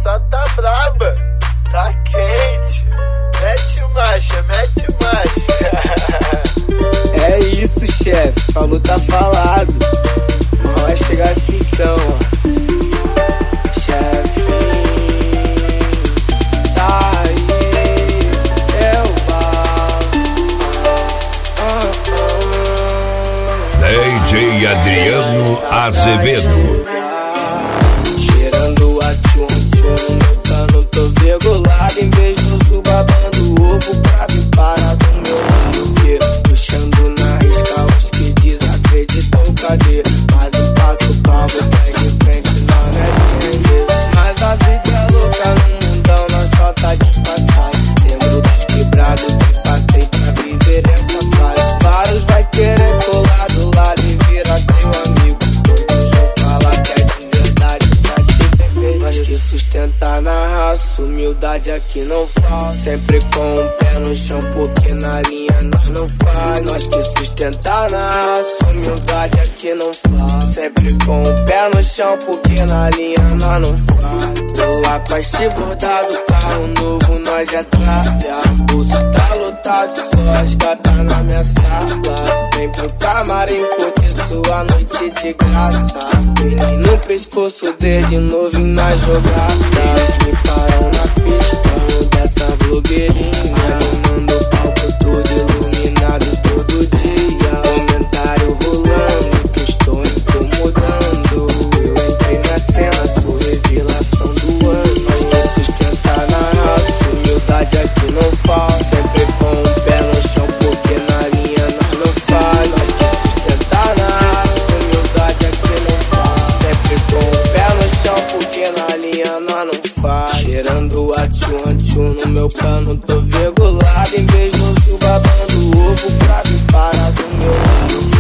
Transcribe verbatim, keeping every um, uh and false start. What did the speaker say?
só tá braba, tá quente. Mete marcha, mete marcha. É isso, chefe, falou tá falado. Não vai chegar assim então, ó. Chefe, tá aí, eu vou. D J Adriano Azevedo. Cheirando a tchum tchum, no cano tô virgulado. Invejoso babando ovo pra vir parar do meu lado. Puxando na risca os que desacreditam, cadê? Mais um passo pra você segue em frente, não é entender. Mas a vida é louca no mundão, nós só tá de passagem. Lembro dos quebrados que passei pra viver essa fase. Vários vai querer colar do lado e virar teu amigo. Todos vão falar que é de verdade pra te ver perdido. Mas que sustentar na raça, humildade aqui não falta. Sempre com o pé no chão, porque na linha nós não faz. Nós que sustentar na raça, humildade aqui não falta. Sempre com o pé no chão, porque na linha nós não faz. Tô lá com este bordado, carro novo nós já trata. O bolso tá lotado, só as gatas na minha sala. Vem pro camarim curtir sua noite de graça. Fininho no pescoço desde novinho na jogada. Me param na pista dessa blogueirinha. Animando o palco todo iluminado todo dia. Comentário rolando que estou incomodando. Eu entrei na cena, sou revelação do ano. Mas que sustentar na raça, humildade aqui não falta. Sempre com o pé no chão, porque na linha nós não faz. Nós que sustentar na raça, humildade aqui não falta. Sempre com o pé no chão, porque na linha nós não faz. Cheirando a tchum tchum no meu cano, tô virgulado. Invejoso babando ovo pra vir parar do meu lado.